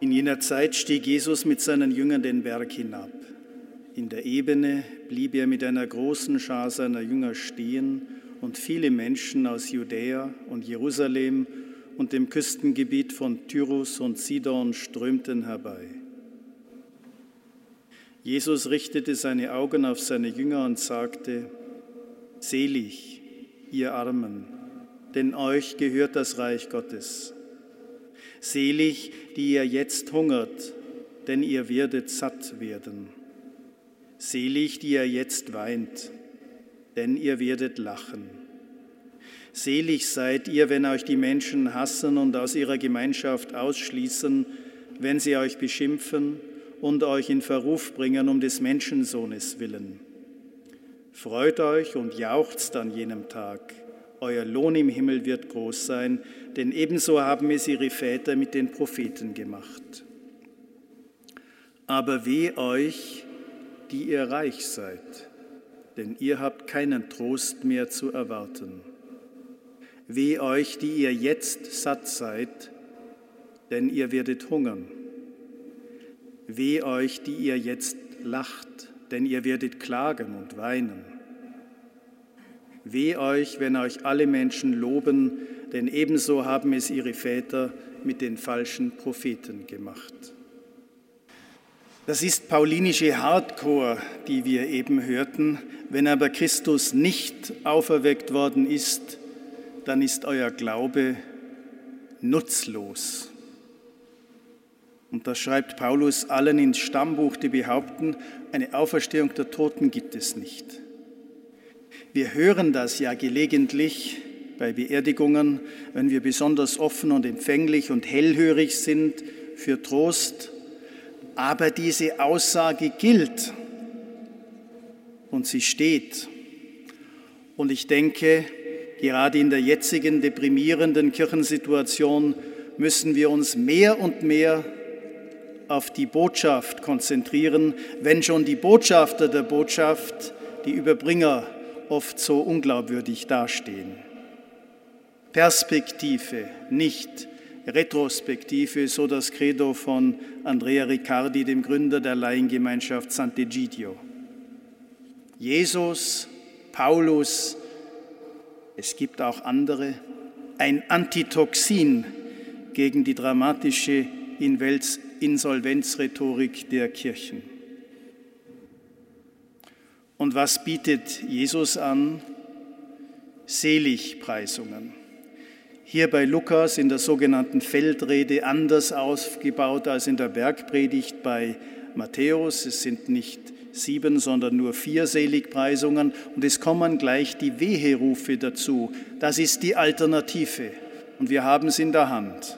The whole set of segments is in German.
In jener Zeit stieg Jesus mit seinen Jüngern den Berg hinab. In der Ebene blieb er mit einer großen Schar seiner Jünger stehen, und viele Menschen aus Judäa und Jerusalem und dem Küstengebiet von Tyrus und Sidon strömten herbei. Jesus richtete seine Augen auf seine Jünger und sagte: Selig, ihr Armen, denn euch gehört das Reich Gottes. Selig, die ihr jetzt hungert, denn ihr werdet satt werden. Selig, die ihr jetzt weint, denn ihr werdet lachen. Selig seid ihr, wenn euch die Menschen hassen und aus ihrer Gemeinschaft ausschließen, wenn sie euch beschimpfen und euch in Verruf bringen um des Menschensohnes willen. Freut euch und jauchzt an jenem Tag. Euer Lohn im Himmel wird groß sein, denn ebenso haben es ihre Väter mit den Propheten gemacht. Aber weh euch, die ihr reich seid, denn ihr habt keinen Trost mehr zu erwarten. Weh euch, die ihr jetzt satt seid, denn ihr werdet hungern. Weh euch, die ihr jetzt lacht, denn ihr werdet klagen und weinen. Weh euch, wenn euch alle Menschen loben, denn ebenso haben es ihre Väter mit den falschen Propheten gemacht. Das ist paulinische Hardcore, die wir eben hörten. Wenn aber Christus nicht auferweckt worden ist, dann ist euer Glaube nutzlos. Und das schreibt Paulus allen ins Stammbuch, die behaupten, eine Auferstehung der Toten gibt es nicht. Wir hören das ja gelegentlich bei Beerdigungen, wenn wir besonders offen und empfänglich und hellhörig sind für Trost. Aber diese Aussage gilt und sie steht. Und ich denke, gerade in der jetzigen deprimierenden Kirchensituation müssen wir uns mehr und mehr auf die Botschaft konzentrieren, wenn schon die Botschafter der Botschaft, die Überbringer, oft so unglaubwürdig dastehen. Perspektive, nicht Retrospektive, so das Credo von Andrea Riccardi, dem Gründer der Laiengemeinschaft Sant'Egidio. Jesus, Paulus, es gibt auch andere, ein Antitoxin gegen die dramatische Insolvenzrhetorik der Kirchen. Und was bietet Jesus an? Seligpreisungen. Hier bei Lukas in der sogenannten Feldrede anders aufgebaut als in der Bergpredigt bei Matthäus. Es sind nicht 7, sondern nur 4 Seligpreisungen und es kommen gleich die Weherufe dazu. Das ist die Alternative und wir haben es in der Hand.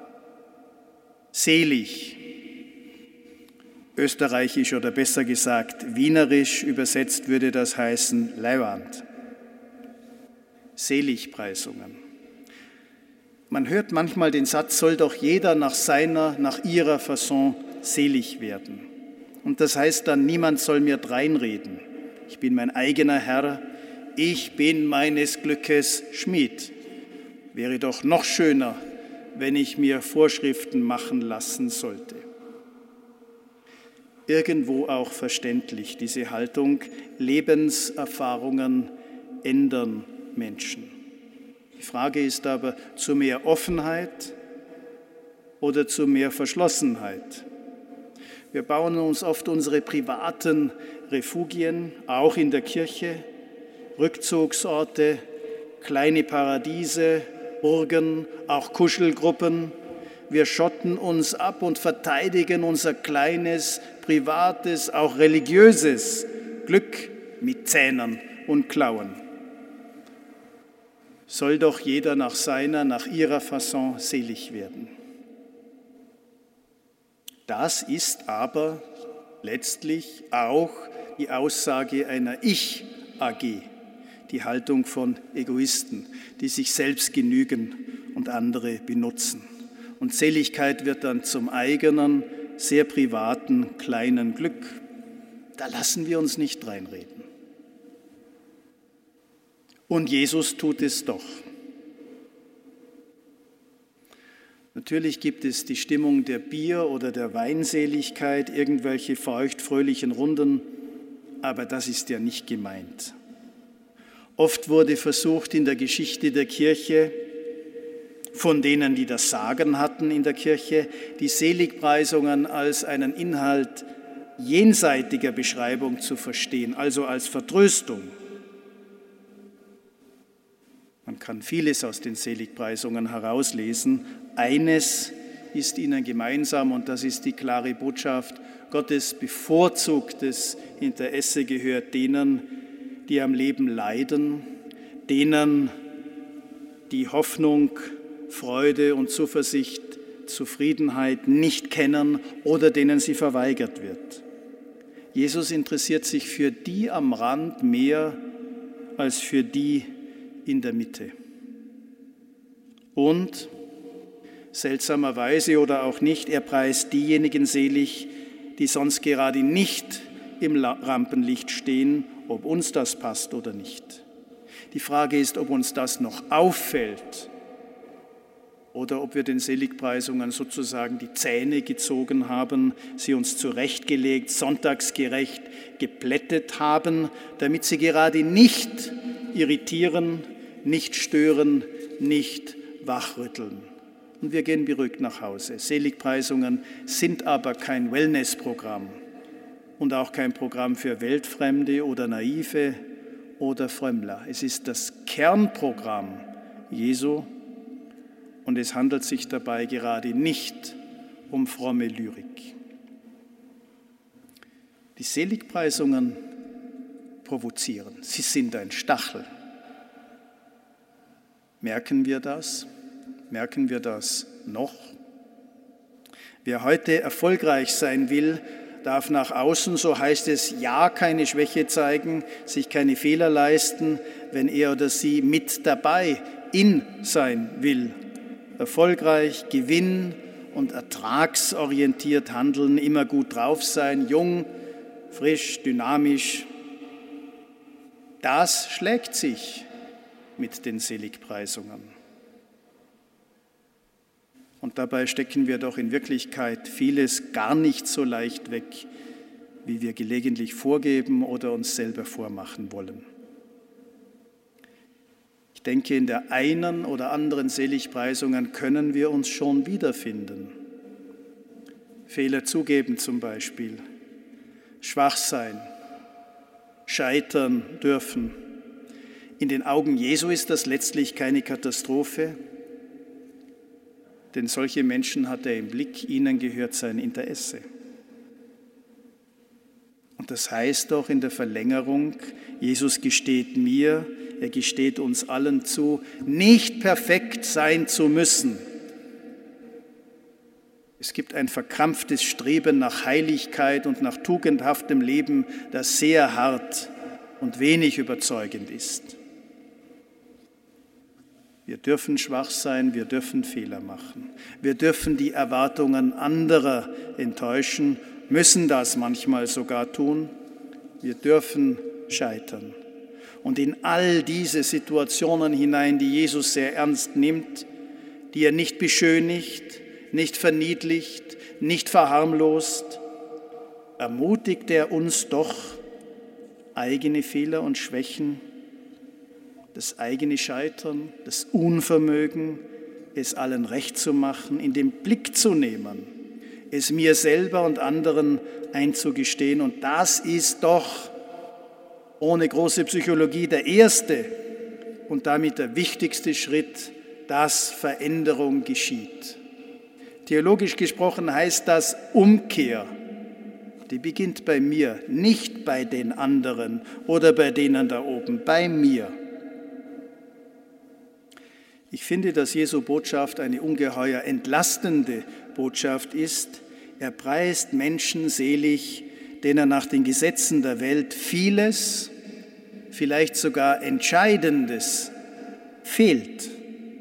Selig, österreichisch oder besser gesagt wienerisch übersetzt würde das heißen Leiwand. Seligpreisungen. Man hört manchmal den Satz, soll doch jeder nach ihrer Fasson selig werden. Und das heißt dann, niemand soll mir dreinreden. Ich bin mein eigener Herr, ich bin meines Glückes Schmied. Wäre doch noch schöner, wenn ich mir Vorschriften machen lassen sollte. Irgendwo auch verständlich, diese Haltung, Lebenserfahrungen ändern Menschen. Die Frage ist aber, zu mehr Offenheit oder zu mehr Verschlossenheit? Wir bauen uns oft unsere privaten Refugien, auch in der Kirche, Rückzugsorte, kleine Paradiese, Burgen, auch Kuschelgruppen. Wir schotten uns ab und verteidigen unser kleines, privates, auch religiöses Glück mit Zähnen und Klauen. Soll doch jeder nach ihrer Fasson selig werden. Das ist aber letztlich auch die Aussage einer Ich-AG, die Haltung von Egoisten, die sich selbst genügen und andere benutzen. Und Seligkeit wird dann zum eigenen, sehr privaten, kleinen Glück. Da lassen wir uns nicht reinreden. Und Jesus tut es doch. Natürlich gibt es die Stimmung der Bier- oder der Weinseligkeit, irgendwelche feucht-fröhlichen Runden, aber das ist ja nicht gemeint. Oft wurde versucht in der Geschichte der Kirche, von denen, die das Sagen hatten in der Kirche, die Seligpreisungen als einen Inhalt jenseitiger Beschreibung zu verstehen, also als Vertröstung. Man kann vieles aus den Seligpreisungen herauslesen. Eines ist ihnen gemeinsam und das ist die klare Botschaft: Gottes bevorzugtes Interesse gehört denen, die am Leben leiden, denen, die Hoffnung, Freude und Zuversicht, Zufriedenheit nicht kennen oder denen sie verweigert wird. Jesus interessiert sich für die am Rand mehr als für die in der Mitte. Und seltsamerweise oder auch nicht, er preist diejenigen selig, die sonst gerade nicht im Rampenlicht stehen, ob uns das passt oder nicht. Die Frage ist, ob uns das noch auffällt oder ob wir den Seligpreisungen sozusagen die Zähne gezogen haben, sie uns zurechtgelegt, sonntagsgerecht geplättet haben, damit sie gerade nicht irritieren, nicht stören, nicht wachrütteln. Und wir gehen beruhigt nach Hause. Seligpreisungen sind aber kein Wellnessprogramm und auch kein Programm für Weltfremde oder Naive oder Frömmler. Es ist das Kernprogramm Jesu und es handelt sich dabei gerade nicht um fromme Lyrik. Die Seligpreisungen provozieren. Sie sind ein Stachel. Merken wir das? Merken wir das noch? Wer heute erfolgreich sein will, darf nach außen, so heißt es, ja keine Schwäche zeigen, sich keine Fehler leisten, wenn er oder sie mit dabei in sein will. Erfolgreich, gewinn- und ertragsorientiert handeln, immer gut drauf sein, jung, frisch, dynamisch. Das schlägt sich mit den Seligpreisungen. Und dabei stecken wir doch in Wirklichkeit vieles gar nicht so leicht weg, wie wir gelegentlich vorgeben oder uns selber vormachen wollen. Ich denke, in der einen oder anderen Seligpreisungen können wir uns schon wiederfinden. Fehler zugeben zum Beispiel, schwach sein, scheitern dürfen. In den Augen Jesu ist das letztlich keine Katastrophe, denn solche Menschen hat er im Blick, ihnen gehört sein Interesse. Und das heißt doch in der Verlängerung, Jesus gesteht mir, er gesteht uns allen zu, nicht perfekt sein zu müssen. Es gibt ein verkrampftes Streben nach Heiligkeit und nach tugendhaftem Leben, das sehr hart und wenig überzeugend ist. Wir dürfen schwach sein, wir dürfen Fehler machen. Wir dürfen die Erwartungen anderer enttäuschen, müssen das manchmal sogar tun. Wir dürfen scheitern. Und in all diese Situationen hinein, die Jesus sehr ernst nimmt, die er nicht beschönigt, nicht verniedlicht, nicht verharmlost, ermutigt er uns doch, eigene Fehler und Schwächen, das eigene Scheitern, das Unvermögen, es allen recht zu machen, in den Blick zu nehmen, es mir selber und anderen einzugestehen. Und das ist doch ohne große Psychologie der erste und damit der wichtigste Schritt, dass Veränderung geschieht. Theologisch gesprochen heißt das Umkehr. Die beginnt bei mir, nicht bei den anderen oder bei denen da oben, bei mir. Ich finde, dass Jesu Botschaft eine ungeheuer entlastende Botschaft ist. Er preist Menschen selig, denen nach den Gesetzen der Welt vieles, vielleicht sogar Entscheidendes fehlt.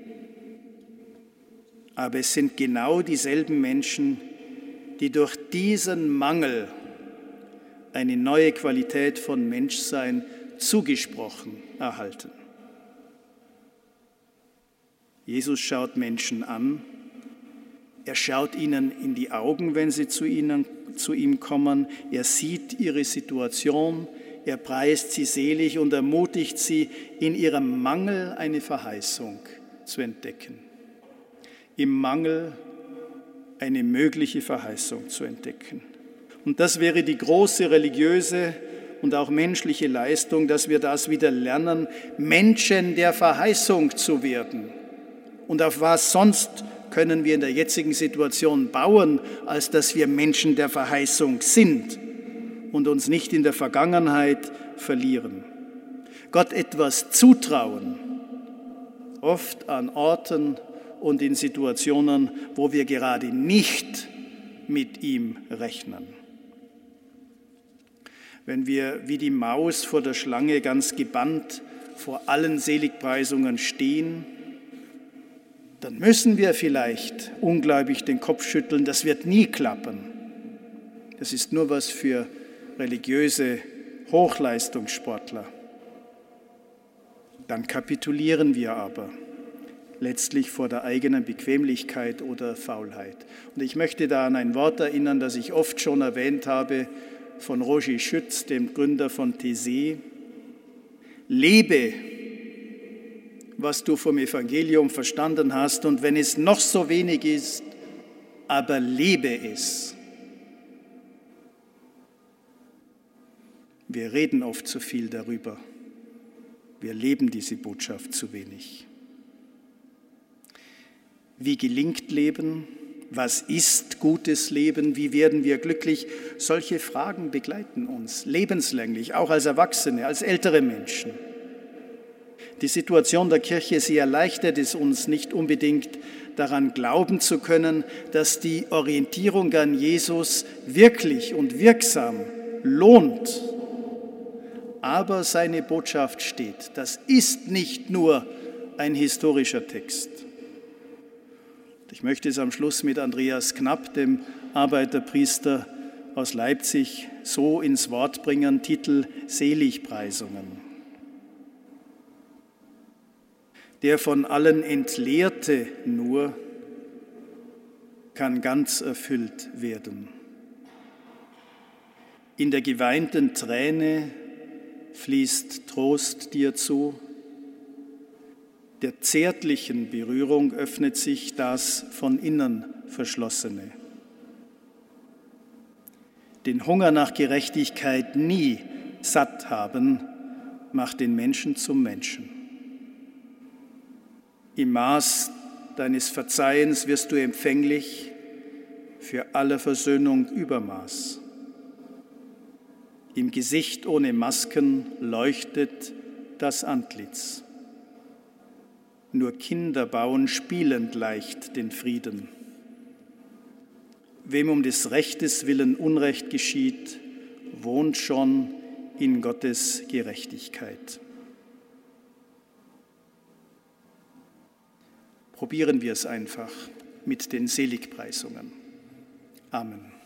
Aber es sind genau dieselben Menschen, die durch diesen Mangel eine neue Qualität von Menschsein zugesprochen erhalten. Jesus schaut Menschen an, Er schaut ihnen in die Augen, wenn sie zu ihm kommen. Er sieht ihre Situation. Er preist sie selig und ermutigt sie, in ihrem Mangel eine Verheißung zu entdecken. Im Mangel eine mögliche Verheißung zu entdecken. Und das wäre die große religiöse und auch menschliche Leistung, dass wir das wieder lernen, Menschen der Verheißung zu werden. Und auf was sonst können wir in der jetzigen Situation bauen, als dass wir Menschen der Verheißung sind und uns nicht in der Vergangenheit verlieren. Gott etwas zutrauen, oft an Orten und in Situationen, wo wir gerade nicht mit ihm rechnen. Wenn wir wie die Maus vor der Schlange ganz gebannt vor allen Seligpreisungen stehen, dann müssen wir vielleicht ungläubig den Kopf schütteln, das wird nie klappen. Das ist nur was für religiöse Hochleistungssportler. Dann kapitulieren wir aber letztlich vor der eigenen Bequemlichkeit oder Faulheit. Und ich möchte da an ein Wort erinnern, das ich oft schon erwähnt habe, von Roger Schütz, dem Gründer von Taizé. Lebe, was du vom Evangelium verstanden hast, und wenn es noch so wenig ist, aber lebe es. Wir reden oft zu viel darüber. Wir leben diese Botschaft zu wenig. Wie gelingt Leben? Was ist gutes Leben? Wie werden wir glücklich? Solche Fragen begleiten uns lebenslänglich, auch als Erwachsene, als ältere Menschen. Die Situation der Kirche, sie erleichtert es uns nicht unbedingt, daran glauben zu können, dass die Orientierung an Jesus wirklich und wirksam lohnt. Aber seine Botschaft steht. Das ist nicht nur ein historischer Text. Ich möchte es am Schluss mit Andreas Knapp, dem Arbeiterpriester aus Leipzig, so ins Wort bringen, Titel Seligpreisungen. Der von allen Entleerte nur kann ganz erfüllt werden. In der geweinten Träne fließt Trost dir zu. Der zärtlichen Berührung öffnet sich das von innen Verschlossene. Den Hunger nach Gerechtigkeit nie satt haben, macht den Menschen zum Menschen. Im Maß deines Verzeihens wirst du empfänglich für alle Versöhnung Übermaß. Im Gesicht ohne Masken leuchtet das Antlitz. Nur Kinder bauen spielend leicht den Frieden. Wem um des Rechtes willen Unrecht geschieht, wohnt schon in Gottes Gerechtigkeit. Probieren wir es einfach mit den Seligpreisungen. Amen.